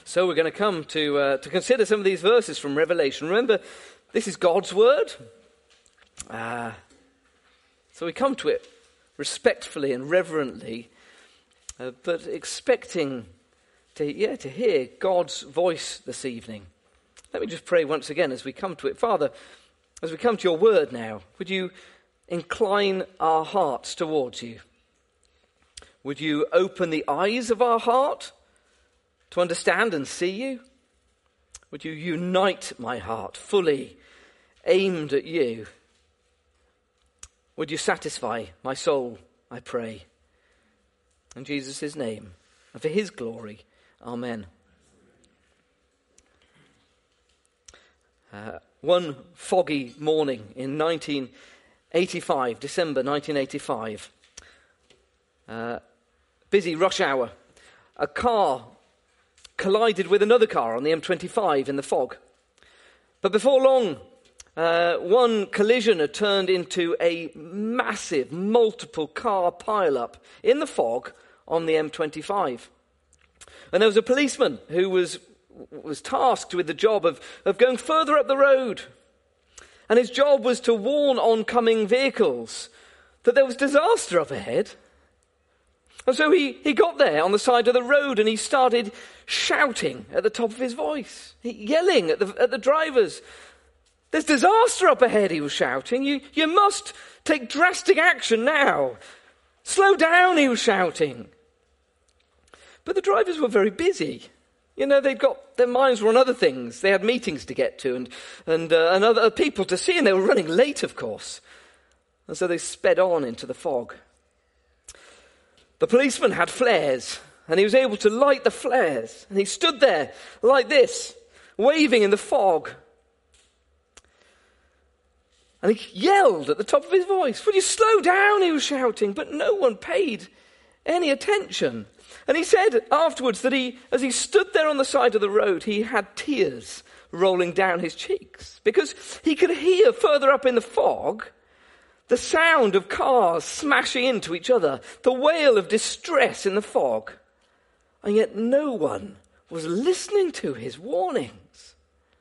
So we're going to come to consider some of these verses from Revelation. Remember, this is God's word. So we come to it respectfully and reverently, but expecting to hear God's voice this evening. Let me just pray once again as we come to it. Father, as we come to your word now, would you incline our hearts towards you? Would you open the eyes of our heart to understand and see you? Would you unite my heart fully aimed at you? Would you satisfy my soul, I pray. In Jesus' name, and for his glory, amen. One foggy morning in 1985, December 1985, busy rush hour, a car collided with another car on the M25 in the fog. But before long, one collision had turned into a massive multiple car pile-up in the fog on the M25. And there was a policeman who was tasked with the job of going further up the road. And his job was to warn oncoming vehicles that there was disaster up ahead. And so he got there on the side of the road and he started shouting at the top of his voice, yelling at the drivers. There's disaster up ahead, he was shouting. You must take drastic action now. Slow down, he was shouting. But the drivers were very busy. You know, their minds were on other things. They had meetings to get to and other people to see, and they were running late, of course. And so they sped on into the fog. The policeman had flares, and he was able to light the flares. And he stood there like this, waving in the fog. And he yelled at the top of his voice, "Would you slow down?" he was shouting, but no one paid any attention. And he said afterwards that as he stood there on the side of the road, he had tears rolling down his cheeks because he could hear further up in the fog the sound of cars smashing into each other, the wail of distress in the fog. And yet no one was listening to his warnings.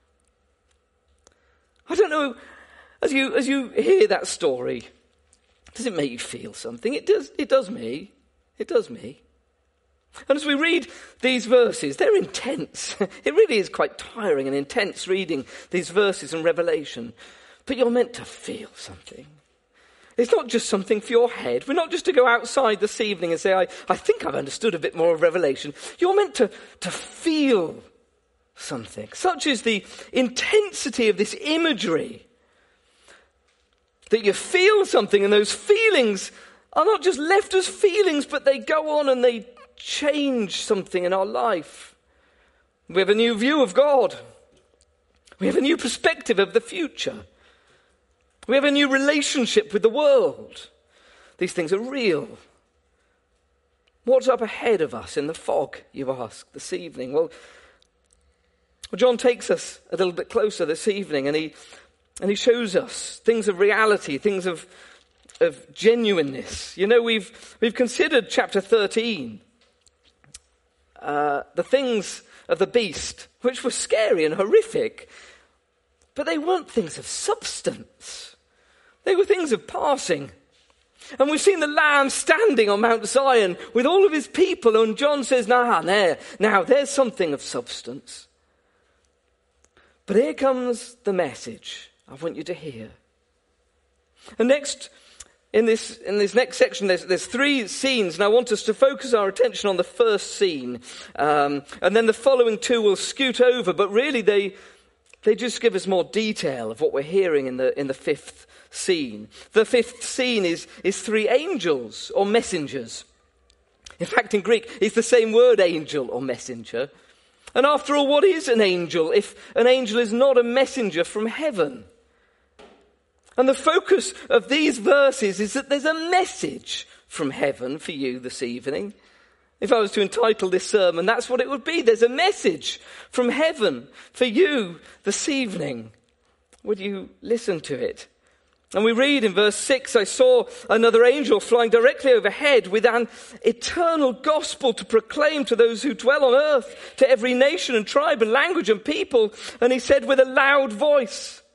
I don't know, as you hear that story, does it make you feel something? It does me. It does me. And as we read these verses, they're intense. It really is quite tiring and intense reading these verses in Revelation. But you're meant to feel something. It's not just something for your head. We're not just to go outside this evening and say, I think I've understood a bit more of Revelation. You're meant to feel something. Such is the intensity of this imagery that you feel something, and those feelings are not just left as feelings, but they go on and they change something in our life. We have a new view of God. We have a new perspective of the future. We have a new relationship with the world. These things are real. What's up ahead of us in the fog, you ask, this evening? Well, John takes us a little bit closer this evening, and he shows us things of reality, things of genuineness. You know, we've considered chapter 13, the things of the beast, which were scary and horrific, but they weren't things of substance. They were things of passing. And we've seen the Lamb standing on Mount Zion with all of his people, and John says, now there's something of substance. But here comes the message I want you to hear. And next, in this next section, there's three scenes, and I want us to focus our attention on the first scene. And then the following two will scoot over, but really they just give us more detail of what we're hearing in the fifth scene. The fifth scene is three angels or messengers. In fact, in Greek, it's the same word, angel or messenger. And after all, what is an angel if an angel is not a messenger from heaven? And the focus of these verses is that there's a message from heaven for you this evening. If I was to entitle this sermon, that's what it would be. There's a message from heaven for you this evening. Would you listen to it? And we read in verse 6, I saw another angel flying directly overhead with an eternal gospel to proclaim to those who dwell on earth, to every nation and tribe and language and people. And he said with a loud voice,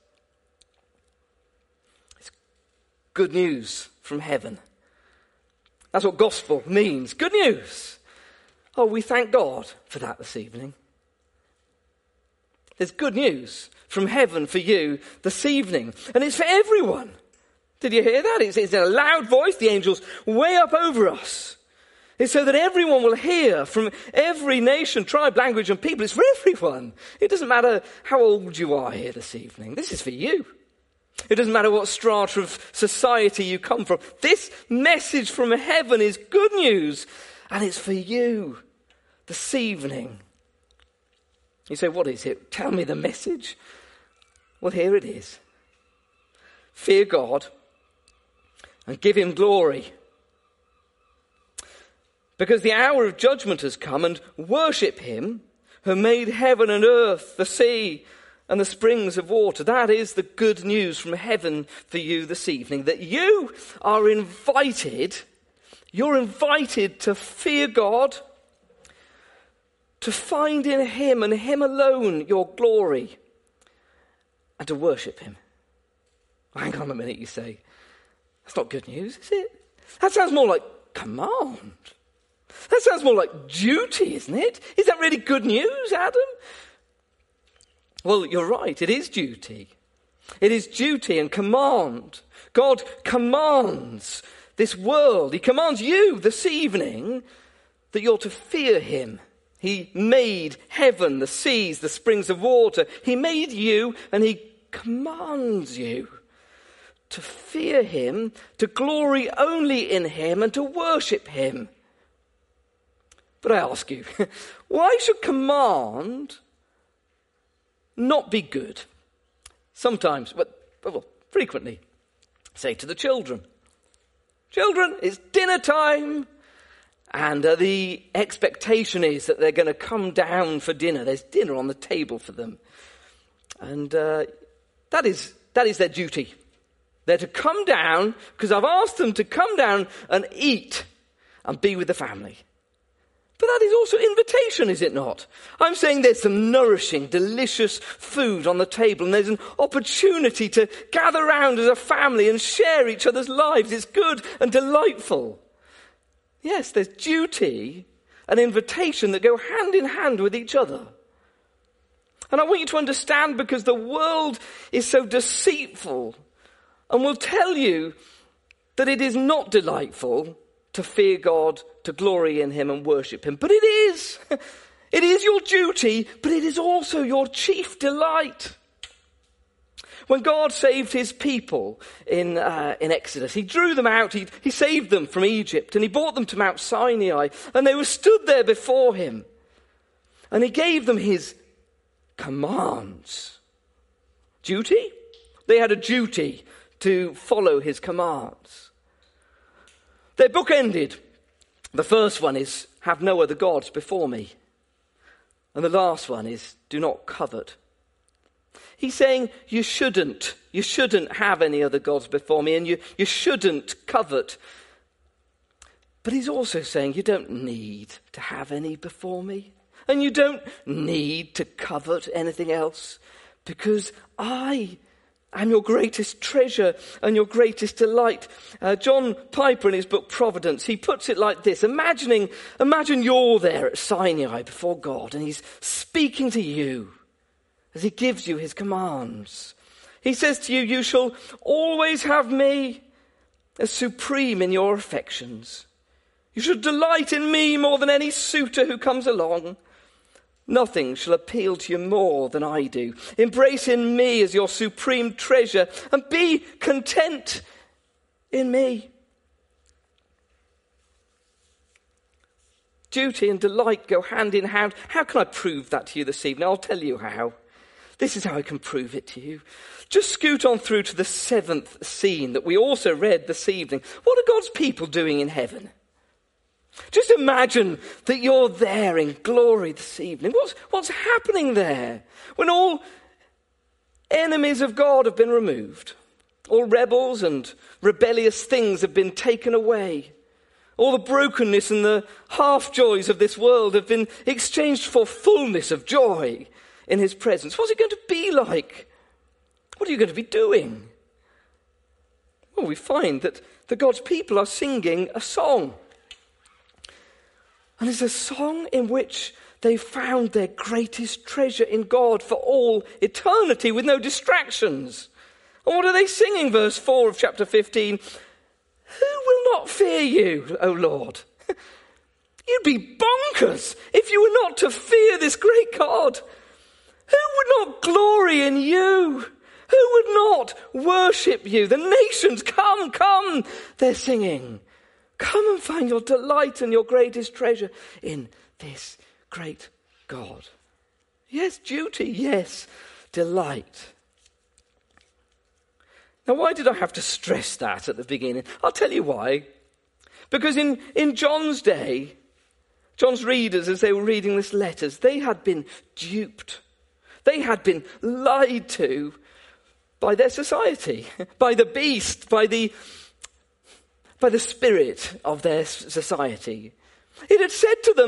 it's good news from heaven. That's what gospel means. Good news. Oh, we thank God for that this evening. There's good news from heaven for you this evening. And it's for everyone. Did you hear that? It's in a loud voice. The angel's way up over us. It's so that everyone will hear from every nation, tribe, language and people. It's for everyone. It doesn't matter how old you are here this evening. This is for you. It doesn't matter what strata of society you come from. This message from heaven is good news. And it's for you this evening. You say, what is it? Tell me the message. Well, here it is. Fear God and give him glory. Because the hour of judgment has come, and worship him who made heaven and earth, the sea and the springs of water. That is the good news from heaven for you this evening. That you are invited, you're invited to fear God, to find in him and him alone your glory, and to worship him. Hang on a minute, you say. That's not good news, is it? That sounds more like command. That sounds more like duty, isn't it? Is that really good news, Adam? Well, you're right, it is duty. It is duty and command. God commands this world. He commands you this evening that you're to fear him. He made heaven, the seas, the springs of water. He made you, and he commands you to fear him, to glory only in him, and to worship him. But I ask you, why should command not be good? Sometimes, but frequently, say to the children, children, it's dinner time. And the expectation is that they're going to come down for dinner. There's dinner on the table for them. And that is their duty. They're to come down because I've asked them to come down and eat and be with the family. But that is also invitation, is it not? I'm saying there's some nourishing, delicious food on the table, and there's an opportunity to gather around as a family and share each other's lives. It's good and delightful. Yes, there's duty and invitation that go hand in hand with each other. And I want you to understand, because the world is so deceitful and will tell you that it is not delightful to fear God, to glory in him and worship him. But it is. It is your duty, but it is also your chief delight. When God saved his people in Exodus, he drew them out, he saved them from Egypt, and he brought them to Mount Sinai, and they were stood there before him. And he gave them his commands. Duty? They had a duty to follow his commands. Their book ended. The first one is, have no other gods before me. And the last one is, do not covet. He's saying you shouldn't have any other gods before me, and you shouldn't covet. But he's also saying you don't need to have any before me, and you don't need to covet anything else, because I am your greatest treasure and your greatest delight. John Piper, in his book Providence, he puts it like this. Imagine you're there at Sinai before God, and he's speaking to you as he gives you his commands. He says to you, you shall always have me as supreme in your affections. You should delight in me more than any suitor who comes along. Nothing shall appeal to you more than I do. Embrace in me as your supreme treasure and be content in me. Duty and delight go hand in hand. How can I prove that to you this evening? I'll tell you how. This is how I can prove it to you. Just scoot on through to the 7th scene that we also read this evening. What are God's people doing in heaven? Just imagine that you're there in glory this evening. What's happening there when all enemies of God have been removed All rebels and rebellious things have been taken away. All the brokenness and the half-joys of this world have been exchanged for fullness of joy in his presence. What's it going to be like? What are you going to be doing? Well, we find that God's people are singing a song. And it's a song in which they found their greatest treasure in God for all eternity with no distractions. And what are they singing? Verse 4 of chapter 15. Who will not fear you, O Lord? You'd be bonkers if you were not to fear this great God. Who would not glory in you? Who would not worship you? The nations, come, come, they're singing. Come and find your delight and your greatest treasure in this great God. Yes, duty, yes, delight. Now, why did I have to stress that at the beginning? I'll tell you why. Because in John's day, John's readers, as they were reading these letters, they had been duped. They had been lied to by their society, by the beast, by the spirit of their society. It had said to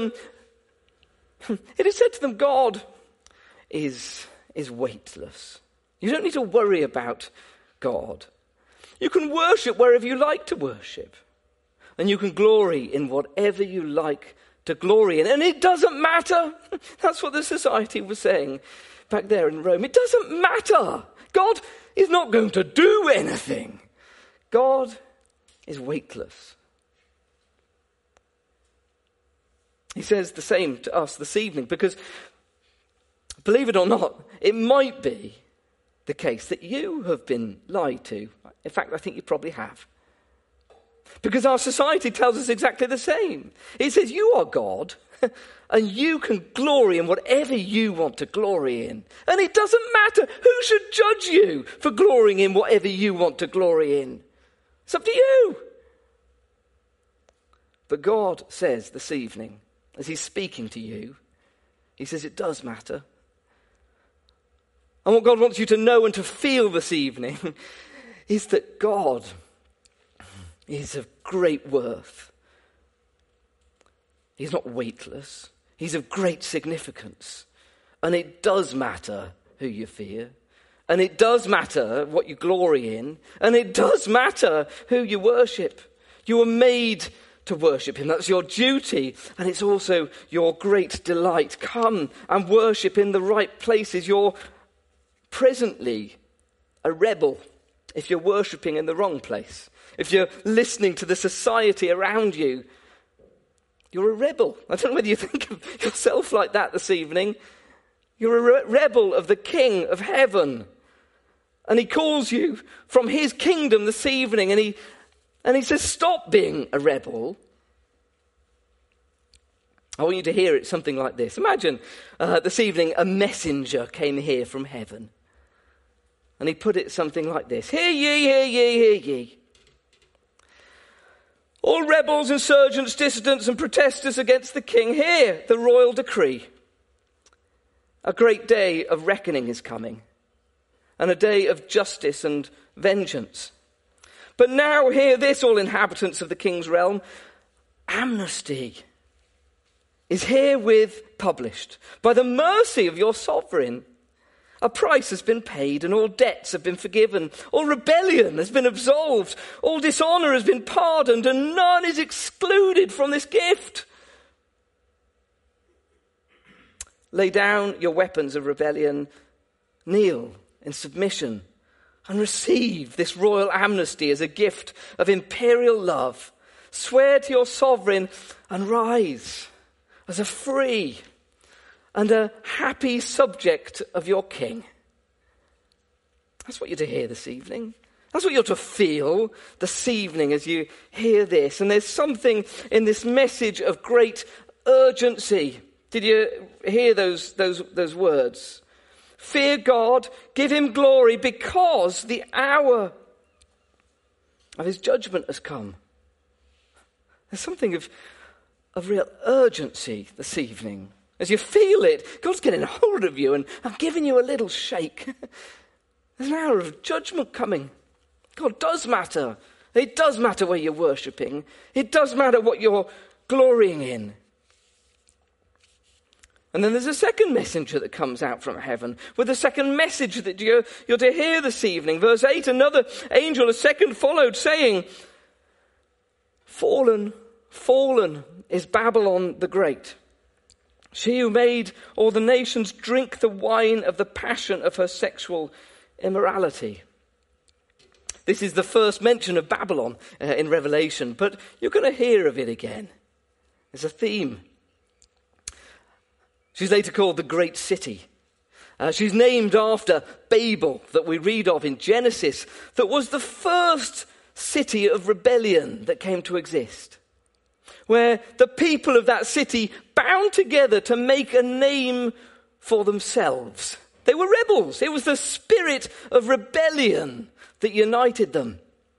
them, God is weightless. You don't need to worry about God. You can worship wherever you like to worship. And you can glory in whatever you like to glory in. And it doesn't matter. That's what the society was saying back there in Rome. It doesn't matter. God is not going to do anything. God is weightless. He says the same to us this evening because, believe it or not, it might be the case that you have been lied to. In fact, I think you probably have. Because our society tells us exactly the same. It says you are God and you can glory in whatever you want to glory in. And it doesn't matter who should judge you for glorying in whatever you want to glory in. It's up to you. But God says this evening, as he's speaking to you, he says it does matter. And what God wants you to know and to feel this evening is that God is of great worth. He's not weightless. He's of great significance. And it does matter who you fear. And it does matter what you glory in. And it does matter who you worship. You were made to worship him. That's your duty. And it's also your great delight. Come and worship in the right places. You're presently a rebel if you're worshipping in the wrong place. If you're listening to the society around you, you're a rebel. I don't know whether you think of yourself like that this evening. You're a rebel of the King of heaven. And he calls you from his kingdom this evening, and he says, stop being a rebel. I want you to hear it something like this. Imagine this evening a messenger came here from heaven. And he put it something like this. Hear ye, hear ye, hear ye. All rebels, insurgents, dissidents and protesters against the king, hear the royal decree. A great day of reckoning is coming, and a day of justice and vengeance. But now hear this, all inhabitants of the king's realm. Amnesty is herewith published by the mercy of your sovereign. A price has been paid and all debts have been forgiven. All rebellion has been absolved. All dishonor has been pardoned and none is excluded from this gift. Lay down your weapons of rebellion, kneel in submission and receive this royal amnesty as a gift of imperial love. Swear to your sovereign and rise as a free and a happy subject of your king. That's what you're to hear this evening. That's what you're to feel this evening as you hear this. And there's something in this message of great urgency. Did you hear those words? Fear God, give him glory, because the hour of his judgment has come. There's something of real urgency this evening. As you feel it, God's getting hold of you and I'm giving you a little shake. There's an hour of judgment coming. God does matter. It does matter where you're worshipping. It does matter what you're glorying in. And then there's a second messenger that comes out from heaven with a second message that you're to hear this evening. Verse 8, another angel, a second followed, saying, Fallen, fallen is Babylon the Great. She who made all the nations drink the wine of the passion of her sexual immorality. This is the first mention of Babylon in Revelation, but you're going to hear of it again. There's a theme. She's later called the Great City. She's named after Babel that we read of in Genesis, that was the first city of rebellion that came to exist, where the people of that city bound together to make a name for themselves. They were rebels. It was the spirit of rebellion that united them.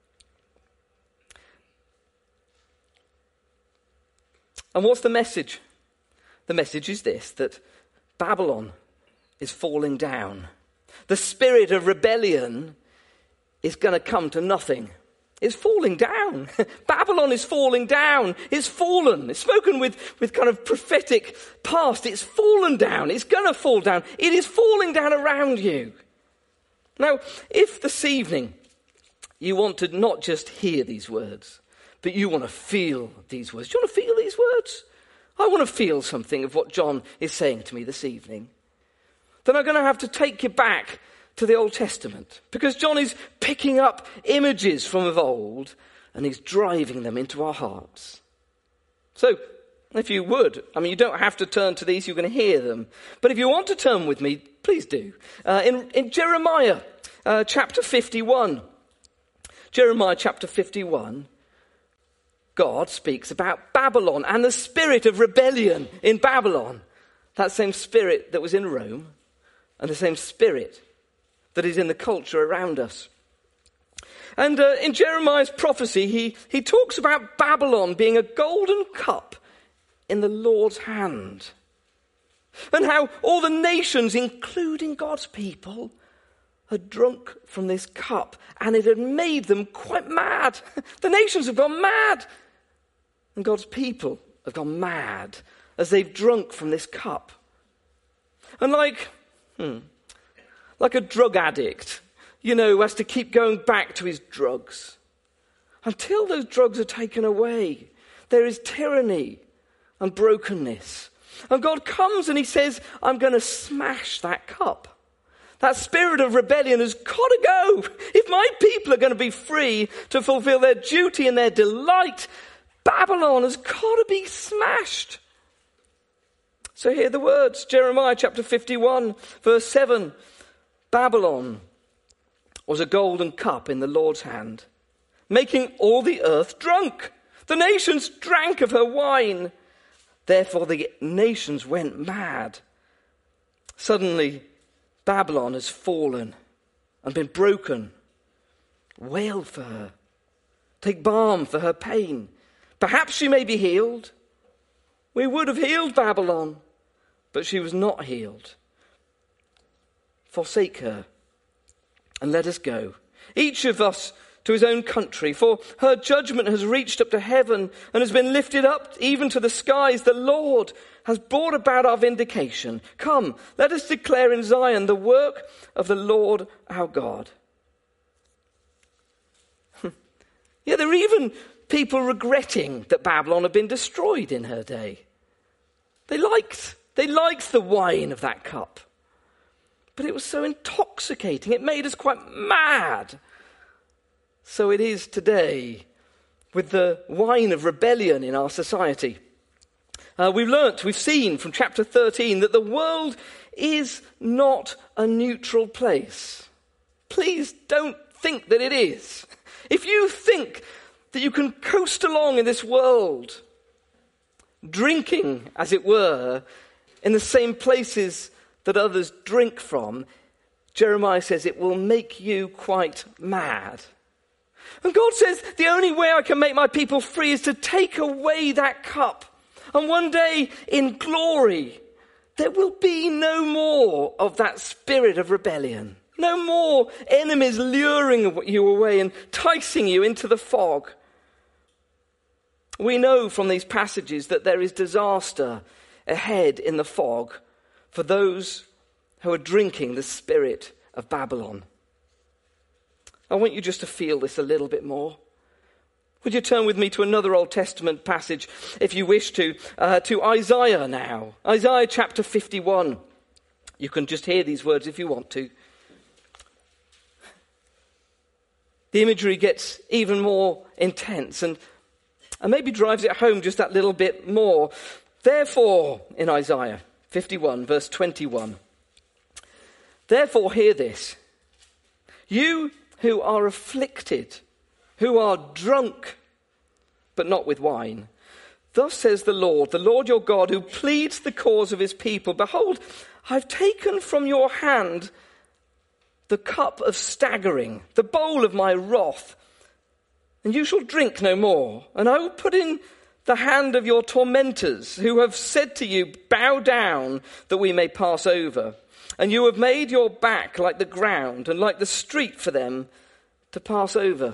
And what's the message? The message is this, that Babylon is falling down. The spirit of rebellion is going to come to nothing. It's falling down. Babylon is falling down. It's fallen. It's spoken with kind of prophetic past. It's fallen down. It's going to fall down. It is falling down around you. Now, if this evening you want to not just hear these words, but you want to feel these words. Do you want to feel these words? I want to feel something of what John is saying to me this evening. Then I'm going to have to take you back to the Old Testament, because John is picking up images from of old and he's driving them into our hearts. So, if you would, you don't have to turn to these, you're going to hear them. But if you want to turn with me, please do. In Jeremiah chapter 51, Jeremiah chapter 51, God speaks about Babylon and the spirit of rebellion in Babylon. That same spirit that was in Rome and the same spirit that is in the culture around us. And in Jeremiah's prophecy, he talks about Babylon being a golden cup in the Lord's hand. And how all the nations, including God's people, had drunk from this cup, and it had made them quite mad. The nations have gone mad, and God's people have gone mad as they've drunk from this cup. And like a drug addict, who has to keep going back to his drugs. Until those drugs are taken away, there is tyranny and brokenness. And God comes and he says, I'm going to smash that cup. That spirit of rebellion has got to go. If my people are going to be free to fulfill their duty and their delight, Babylon has got to be smashed. So hear the words, Jeremiah chapter 51, verse 7. Babylon was a golden cup in the Lord's hand, making all the earth drunk. The nations drank of her wine. Therefore the nations went mad. Suddenly, Babylon has fallen and been broken. Wail for her. Take balm for her pain. Perhaps she may be healed. We would have healed Babylon, but she was not healed. Forsake her and let us go, each of us to his own country, for her judgment has reached up to heaven and has been lifted up even to the skies. The Lord has brought about our vindication. Come, let us declare in Zion the work of the Lord our God. Yeah, there are even people regretting that Babylon had been destroyed in her day. They liked the wine of that cup. But it was so intoxicating. It made us quite mad. So it is today with the wine of rebellion in our society. We've seen from chapter 13 that the world is not a neutral place. Please don't think that it is. If you think that you can coast along in this world, drinking, as it were, in the same places that others drink from, Jeremiah says it will make you quite mad. And God says the only way I can make my people free is to take away that cup. And one day in glory, there will be no more of that spirit of rebellion. No more enemies luring you away and enticing you into the fog. We know from these passages that there is disaster ahead in the fog for those who are drinking the spirit of Babylon. I want you just to feel this a little bit more. Would you turn with me to another Old Testament passage, if you wish to Isaiah now. Isaiah chapter 51. You can just hear these words if you want to. The imagery gets even more intense and maybe drives it home just that little bit more. Therefore, in Isaiah 51, verse 21, therefore hear this, you who are afflicted, who are drunk, but not with wine. Thus says the Lord your God, who pleads the cause of his people. Behold, I've taken from your hand the cup of staggering, the bowl of my wrath, and you shall drink no more. And I will put in the hand of your tormentors, who have said to you, bow down, that we may pass over. And you have made your back like the ground, and like the street for them to pass over.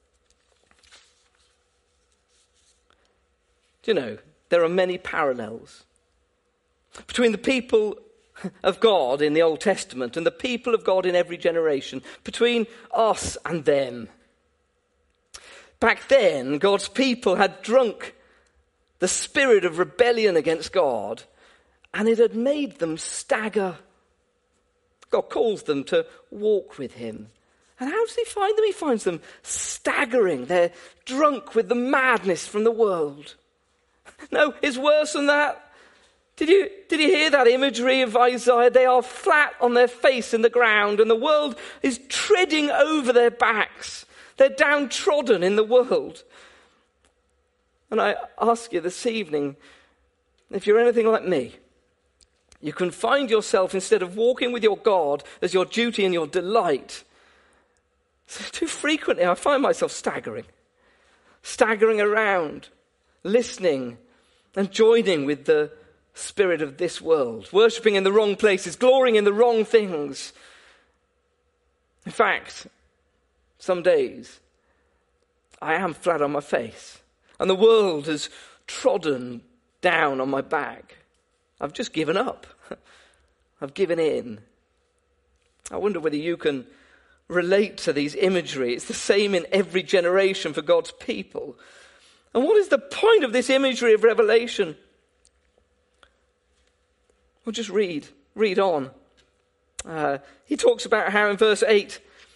Do you know, there are many parallels between the people of God in the Old Testament and the people of God in every generation, between us and them. Back then, God's people had drunk the spirit of rebellion against God, and it had made them stagger. God calls them to walk with him. And how does he find them? He finds them staggering. They're drunk with the madness from the world. No, it's worse than that. Did you hear that imagery of Isaiah? They are flat on their face in the ground, and the world is treading over their backs. They're downtrodden in the world. And I ask you this evening, if you're anything like me, you can find yourself, instead of walking with your God as your duty and your delight, too frequently I find myself staggering around, listening and joining with the spirit of this world, worshipping in the wrong places, glorying in the wrong things. In fact, some days I am flat on my face and the world has trodden down on my back. I've just given up. I've given in. I wonder whether you can relate to these imagery. It's the same in every generation for God's people. And what is the point of this imagery of Revelation? Well, just read on. He talks about how in verse 8,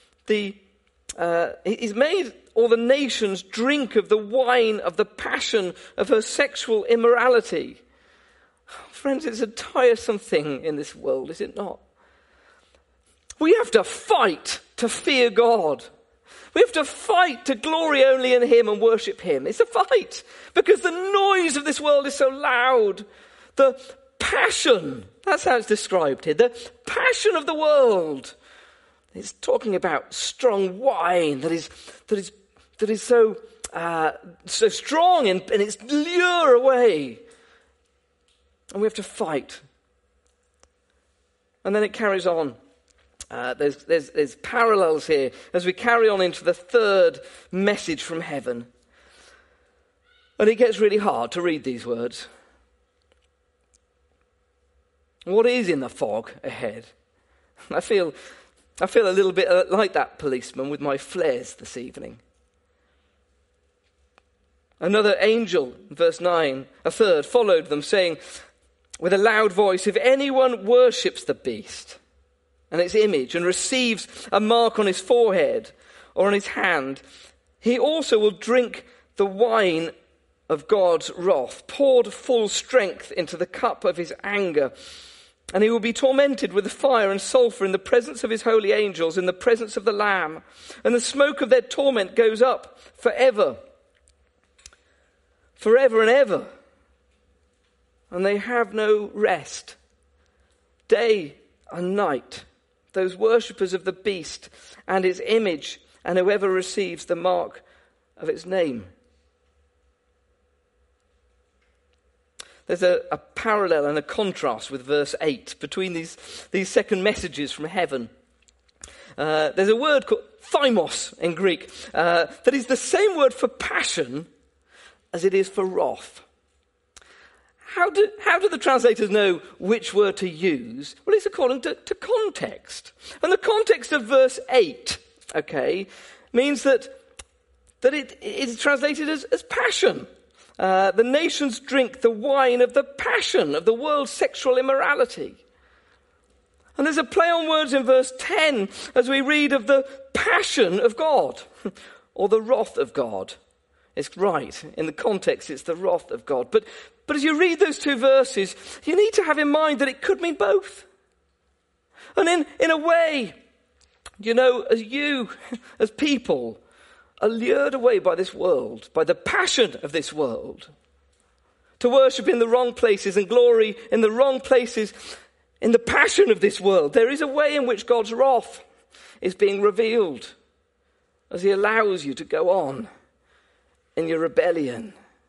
he's made all the nations drink of the wine of the passion of her sexual immorality. Friends, it's a tiresome thing in this world, is it not? We have to fight to fear God. We have to fight to glory only in him and worship him. It's a fight because the noise of this world is so loud. The passion, that's how it's described here, the passion of the world. It's talking about strong wine that is so strong in its lure away. And we have to fight. And then it carries on. There's parallels here as we carry on into the third message from heaven. And it gets really hard to read these words. What is in the fog ahead? I feel a little bit like that policeman with my flares this evening. Another angel, verse 9, a third, followed them, saying with a loud voice, if anyone worships the beast and its image and receives a mark on his forehead or on his hand, he also will drink the wine of God's wrath, poured full strength into the cup of his anger. And he will be tormented with the fire and sulfur in the presence of his holy angels, in the presence of the Lamb. And the smoke of their torment goes up forever and ever. And they have no rest, day and night, those worshippers of the beast and his image, and whoever receives the mark of its name. There's a parallel and a contrast with verse 8 between these second messages from heaven. There's a word called thymos in Greek that is the same word for passion as it is for wrath. How do the translators know which word to use? Well, it's according to context. And the context of verse 8, means that it is translated as passion. The nations drink the wine of the passion of the world's sexual immorality. And there's a play on words in verse 10 as we read of the passion of God, or the wrath of God. It's right. In the context, it's the wrath of God. But as you read those two verses, you need to have in mind that it could mean both. And in a way, as people, are lured away by this world, by the passion of this world, to worship in the wrong places and glory in the wrong places, in the passion of this world, there is a way in which God's wrath is being revealed as he allows you to go on in your rebellion.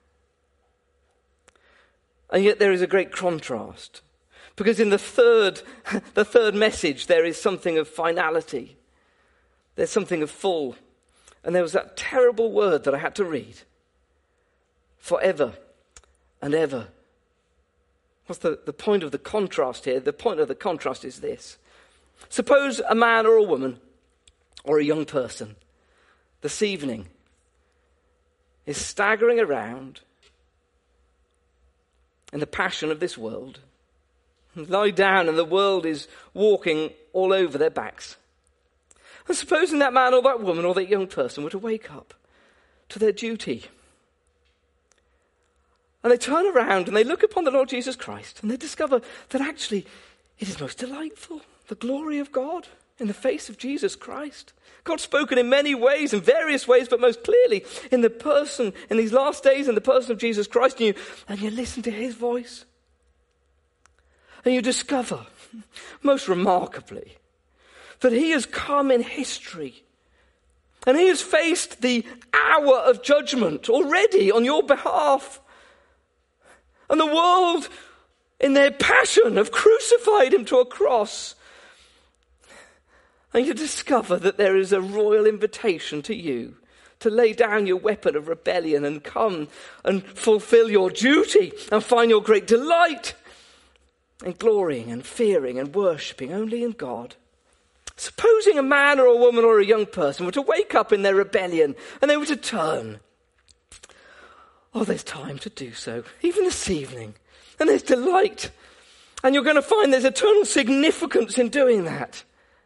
And yet there is a great contrast, because in the third message there is something of finality. There's something of full. And there was that terrible word that I had to read. Forever and ever. What's the point of the contrast here? The point of the contrast is this. Suppose a man or a woman or a young person this evening is staggering around in the passion of this world. Lie down and the world is walking all over their backs. And supposing that man or that woman or that young person were to wake up to their duty. And they turn around and they look upon the Lord Jesus Christ and they discover that actually it is most delightful, the glory of God in the face of Jesus Christ. God's spoken in many ways, in various ways, but most clearly in the person, in these last days, in the person of Jesus Christ. And you listen to his voice. And you discover, most remarkably, that he has come in history. And he has faced the hour of judgment already on your behalf. And the world, in their passion, have crucified him to a cross. And you discover that there is a royal invitation to you to lay down your weapon of rebellion and come and fulfill your duty and find your great delight in glorying and fearing and worshipping only in God. Supposing a man or a woman or a young person were to wake up in their rebellion and they were to turn. Oh, there's time to do so, even this evening. And there's delight. And you're going to find there's eternal significance in doing that.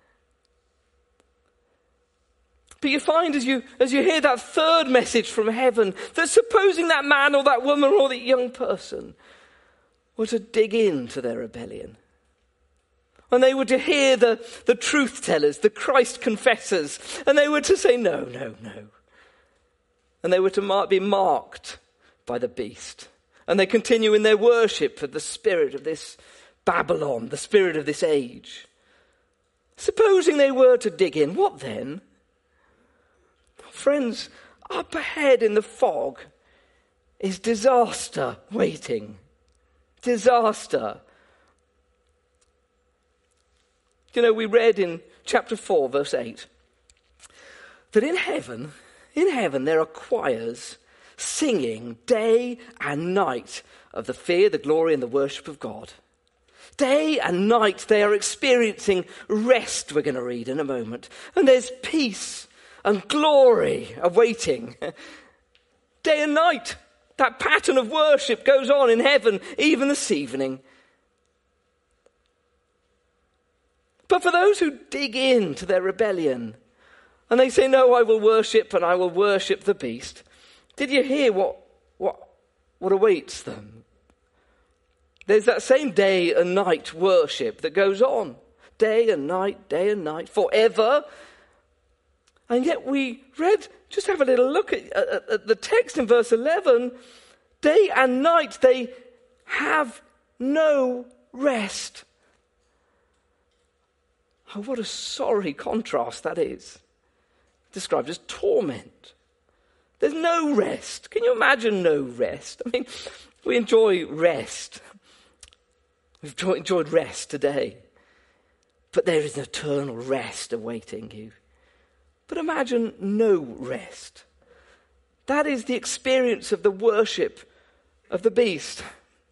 But you find as you hear that third message from heaven, that supposing that man or that woman or that young person were to dig into their rebellion, and they were to hear the truth tellers, the Christ confessors, and they were to say, no, no, no. And they were to be marked by the beast. And they continue in their worship of the spirit of this Babylon, the spirit of this age. Supposing they were to dig in, what then? Friends, up ahead in the fog is disaster waiting. Disaster. We read in chapter 4, verse 8, that in heaven there are choirs singing day and night of the fear, the glory, and the worship of God. Day and night they are experiencing rest, we're going to read in a moment. And there's peace and glory awaiting. Day and night, that pattern of worship goes on in heaven even this evening. But for those who dig into their rebellion and they say, no, I will worship and I will worship the beast. Did you hear what awaits them? There's that same day and night worship that goes on. Day and night, forever. And yet we read, just have a little look at the text in verse 11. Day and night they have no rest. Oh, what a sorry contrast that is. Described as torment. There's no rest. Can you imagine no rest? I mean, we enjoy rest. We've enjoyed rest today. but there is an eternal rest awaiting you. But imagine no rest. That is the experience of the worship of the beast.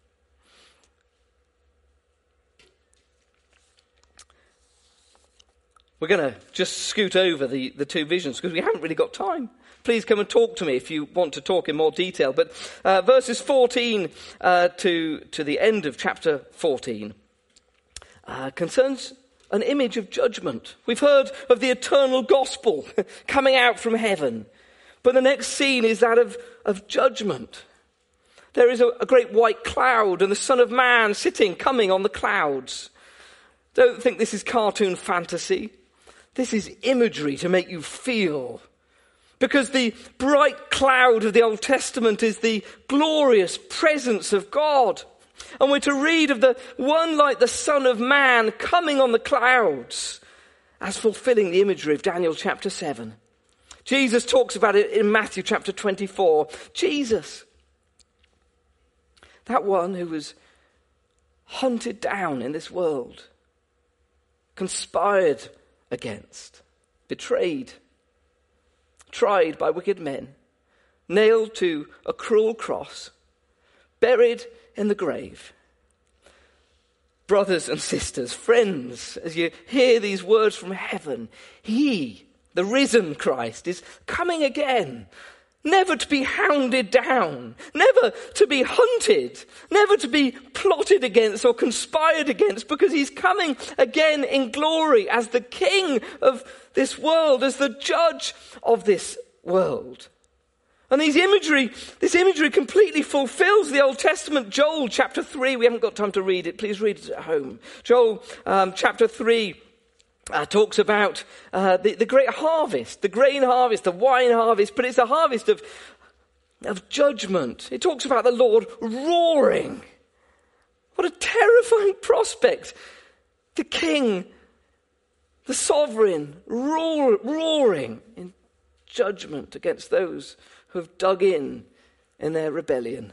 We're going to just scoot over the two visions because we haven't really got time. Please come and talk to me if you want to talk in more detail. But verses 14 to the end of chapter 14 concerns an image of judgment. We've heard of the eternal gospel coming out from heaven. But the next scene is that of judgment. There is a great white cloud and the Son of Man coming on the clouds. Don't think this is cartoon fantasy. This is imagery to make you feel. Because the bright cloud of the Old Testament is the glorious presence of God. And we're to read of the one like the Son of Man coming on the clouds as fulfilling the imagery of Daniel chapter 7. Jesus talks about it in Matthew chapter 24. Jesus, that one who was hunted down in this world, conspired against, betrayed, tried by wicked men, nailed to a cruel cross, buried in the grave. Brothers and sisters, friends, as you hear these words from heaven, he, the risen Christ, is coming again, never to be hounded down, never to be hunted, never to be plotted against or conspired against, because he's coming again in glory as the King of this world, as the judge of this world. And this imagery completely fulfills the Old Testament. Joel chapter 3, we haven't got time to read it, please read it at home. Joel chapter 3 talks about the great harvest, the grain harvest, the wine harvest, but it's a harvest of judgment. It talks about the Lord roaring. What a terrifying prospect. The King, the sovereign, roaring in judgment against those who have dug in their rebellion.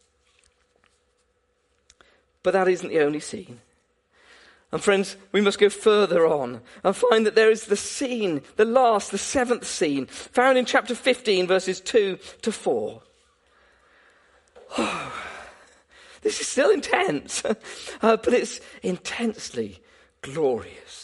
But that isn't the only scene. And friends, we must go further on and find that there is the scene, the seventh scene, found in chapter 15, verses 2 to 4. Oh, this is still intense, but it's intensely glorious.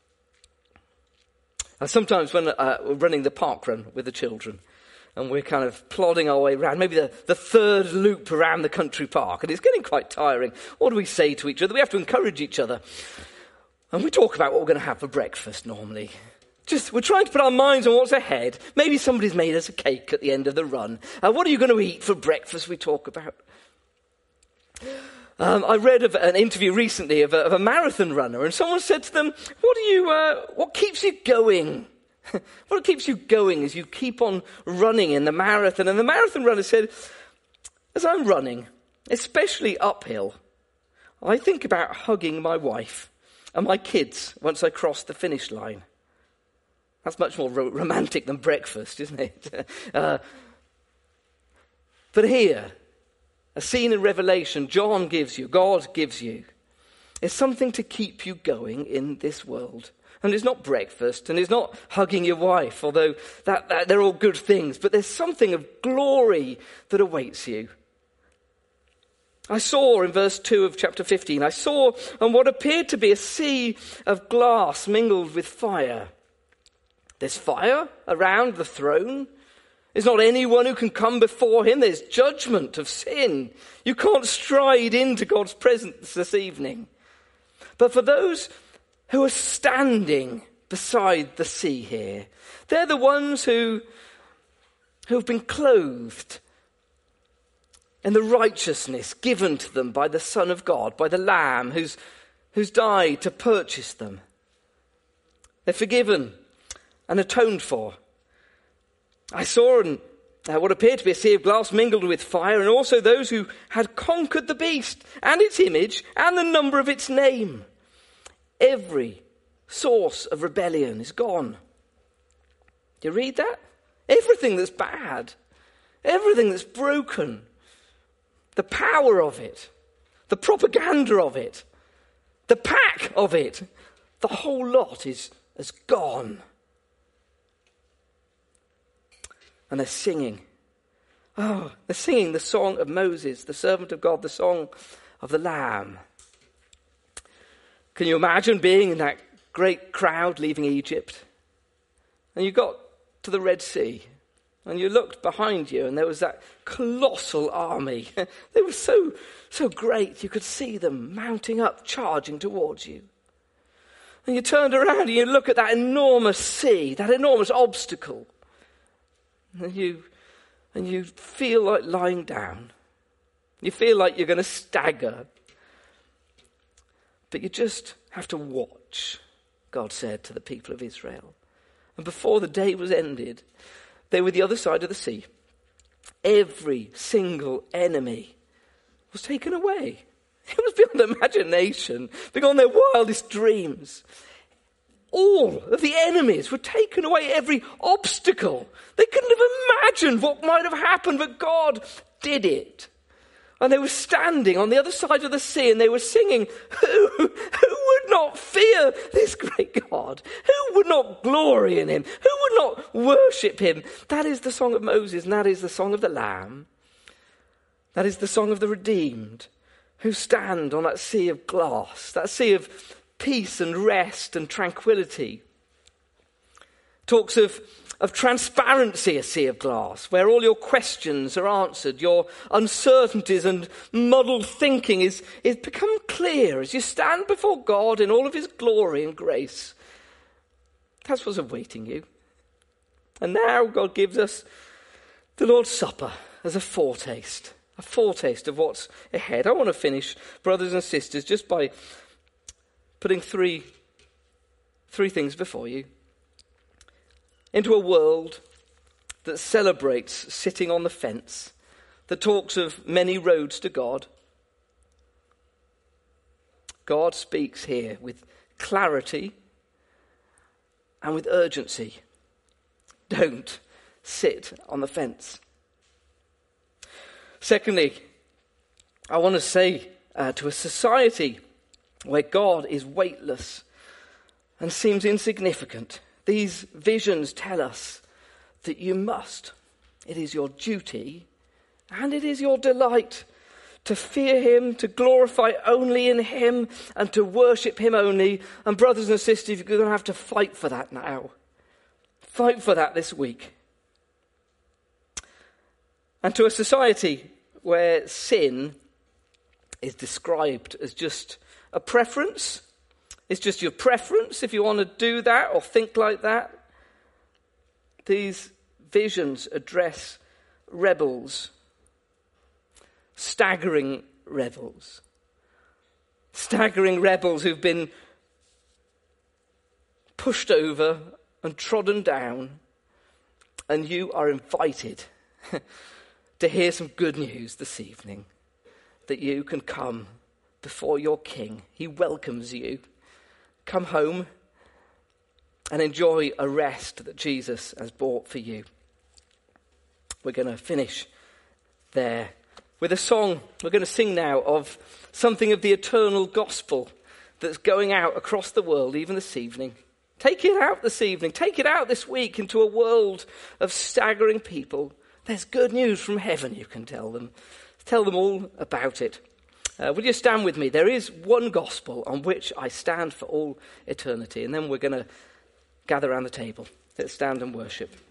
Sometimes when we're running the park run with the children, and we're kind of plodding our way around, maybe the third loop around the country park, and it's getting quite tiring. What do we say to each other? We have to encourage each other. And we talk about what we're going to have for breakfast normally. We're trying to put our minds on what's ahead. Maybe somebody's made us a cake at the end of the run. What are you going to eat for breakfast, we talk about. I read of an interview recently of a marathon runner, and someone said to them, what keeps you going? What keeps you going as you keep on running in the marathon? And the marathon runner said, as I'm running, especially uphill, I think about hugging my wife and my kids once I cross the finish line. That's much more romantic than breakfast, isn't it? But here, a scene in Revelation God gives you, is something to keep you going in this world. And it's not breakfast, and it's not hugging your wife, although that they're all good things, but there's something of glory that awaits you. I saw in verse 2 of chapter 15, I saw on what appeared to be a sea of glass mingled with fire. There's fire around the throne. There's not anyone who can come before him. There's judgment of sin. You can't stride into God's presence this evening. But for those who are standing beside the sea here, they're the ones who've been clothed in the righteousness given to them by the Son of God, by the Lamb who's died to purchase them. They're forgiven and atoned for. I saw what appeared to be a sea of glass mingled with fire, and also those who had conquered the beast and its image and the number of its name. Every source of rebellion is gone. Do you read that? Everything that's bad, everything that's broken, the power of it, the propaganda of it, the pack of it, The whole lot is gone. And they're singing. Oh, they're singing the song of Moses, the servant of God, the song of the Lamb. Can you imagine being in that great crowd leaving Egypt? And you got to the Red Sea, and you looked behind you, and there was that colossal army. They were so great, you could see them mounting up, charging towards you. And you turned around and you look at that enormous sea, that enormous obstacle, and you feel like lying down. You feel like you're going to stagger. But you just have to watch, God said to the people of Israel. And before the day was ended, they were the other side of the sea. Every single enemy was taken away. It was beyond imagination, beyond their wildest dreams. All of the enemies were taken away, every obstacle. They couldn't have imagined what might have happened, but God did it. And they were standing on the other side of the sea and they were singing, who would not fear this great God? Who would not glory in him? Who would not worship him? That is the song of Moses, and that is the song of the Lamb. That is the song of the redeemed who stand on that sea of glass, that sea of peace and rest and tranquility. Talks of transparency, a sea of glass, where all your questions are answered, your uncertainties and muddled thinking is become clear as you stand before God in all of his glory and grace. That's what's awaiting you. And now God gives us the Lord's Supper as a foretaste of what's ahead. I want to finish, brothers and sisters, just by putting three things before you. Into a world that celebrates sitting on the fence, that talks of many roads to God. God speaks here with clarity and with urgency. Don't sit on the fence. Secondly, I want to say to a society where God is weightless and seems insignificant, these visions tell us that you must. It is your duty and it is your delight to fear him, to glorify only in him, and to worship him only. And brothers and sisters, you're going to have to fight for that now. Fight for that this week. And to a society where sin is described as just a preference, it's just your preference if you want to do that or think like that. These visions address rebels, staggering rebels who've been pushed over and trodden down, and you are invited to hear some good news this evening, that you can come before your King. He welcomes you. Come home and enjoy a rest that Jesus has bought for you. We're going to finish there with a song we're going to sing now of something of the eternal gospel that's going out across the world even this evening. Take it out this evening. Take it out this week into a world of staggering people. There's good news from heaven, you can tell them. Tell them all about it. Will you stand with me? There is one gospel on which I stand for all eternity. And then we're going to gather around the table. Let's stand and worship.